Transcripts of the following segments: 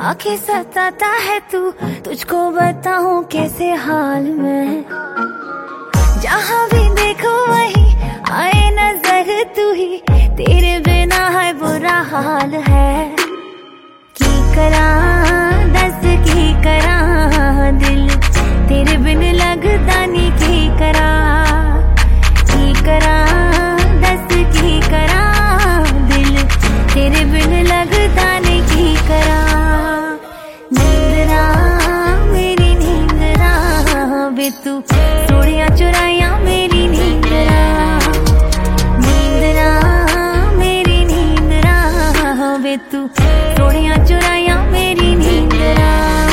आंखें सताता है तू, तुझको बताऊं कैसे हाल में। जहाँ भी देखो वही आए नजर तू ही, तेरे बिना है बुरा हाल है। की करा दस की करा दिल तेरे बिन लगता नहीं, की करा दस की करा दिल तेरे बिन लगता नहीं, की करा। नींदरा मेरी नींदरा बे तू सोड़िया चुराया मेरी नींदरा। नींदरा मेरी नींदरा बे तू सोड़िया चुराया मेरी नींदरा।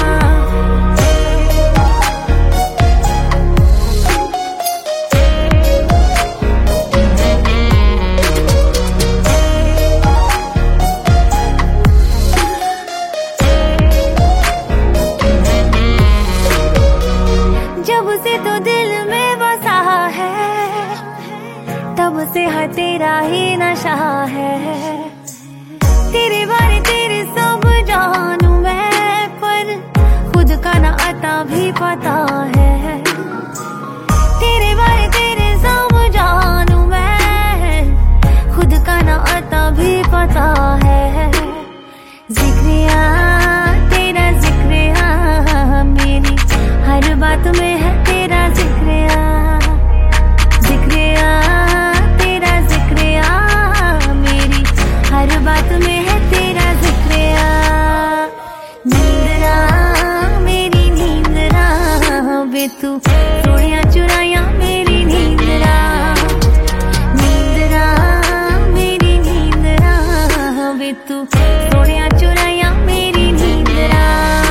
जब से तो दिल में बसा है, तब से है तेरा ही नशा है। तेरे बारे तेरे सब जानू मैं, पर खुद का ना आता भी पता है। तेरे बारे तेरे सब जानू मैं, खुद का ना आता भी पता है। जिक्रिया तेरा जिक्रिया मेरी हर बात में है, तेरा जिक्रिया जिक्रिया तेरा जिक्रिया मेरी हर बात में है, तेरा जिक्रिया। नींदरा मेरी नींदरा बे तू सोड़िया चुराया मेरी नींदरा। नींदरा मेरी नींदरा बे तू सोड़िया चुराया मेरी नींदरा।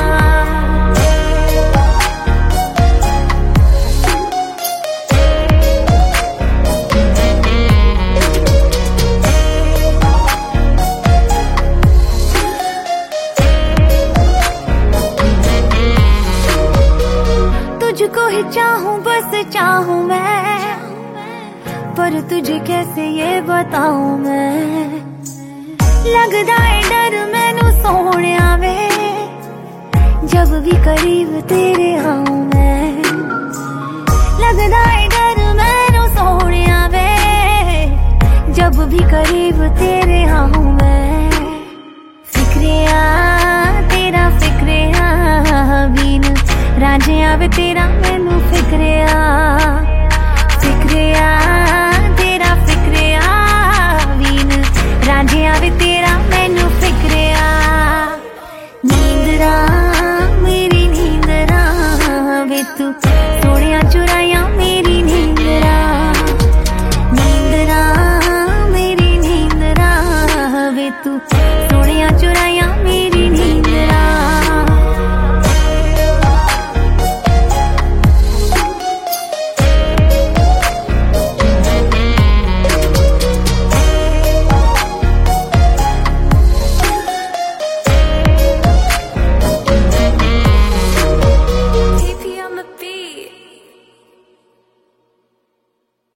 तुझको ही चाहूं बस चाहूं मैं, पर तुझे कैसे ये बताऊं मैं। लगदा है डर मैनू सोहणिया वे, जब भी करीब तेरे आऊं मैं। लगदा है डर मैनू सोहणिया वे, जब भी करीब तेरे आऊं मैं। फिक्रिया तेरा फिक्रिया बीन राजे आवे तेरा